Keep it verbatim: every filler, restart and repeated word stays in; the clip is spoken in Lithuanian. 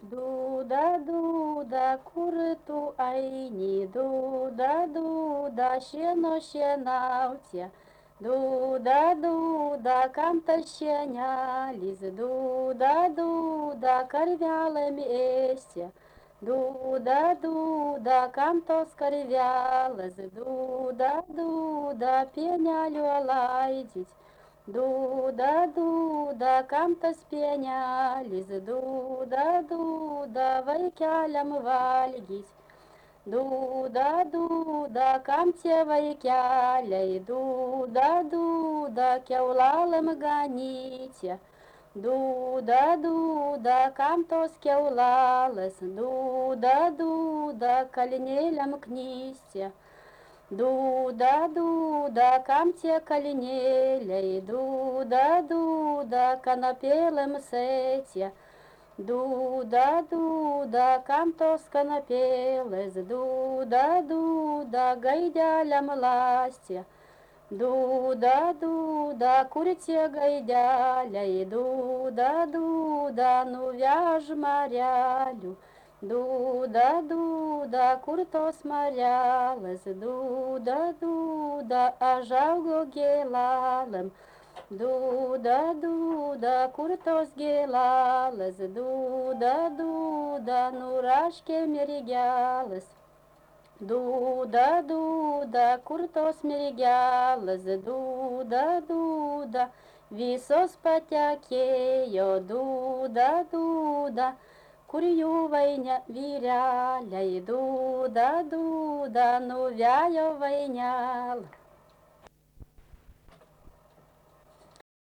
Дуда, дуда, кури ту айні, дуда, дуда, щено щенавця. Дуда, дуда, камта щеня ліз, дуда, дуда, карвяле місця. Дуда, дуда, камто скарвяле, дуда, дуда, пенялю лайдіть. Дуда, дуда, камтас пieņālis, dūda, dūda, vai kēļam valgis. Dūda, dūda, kam tie vai kēļai, dūda, dūda, keulālem ganītie. Dūda, dūda, kam tos keulāles, dūda, dūda, kalinēļam knīstie. Дуда, дуда, камте калинелей, дуда, дуда, канапелем сетя. Дуда, дуда, камтос канапелес, дуда, дуда, гайдялям ластя. Дуда, дуда, курите гайдяля, и дуда, дуда, ну вяж морялю. Дуда, дуда, куртос морялес, дуда, дуда, ажалго гелалем. Дуда, дуда, куртос гелалес, дуда, дуда, ну рашке меригялес. Дуда, дуда, куртос меригялес, дуда, дуда, висос потякеyo, дуда, дуда, Курю войня виряля, и дуда, дуда, ну вяя войняла.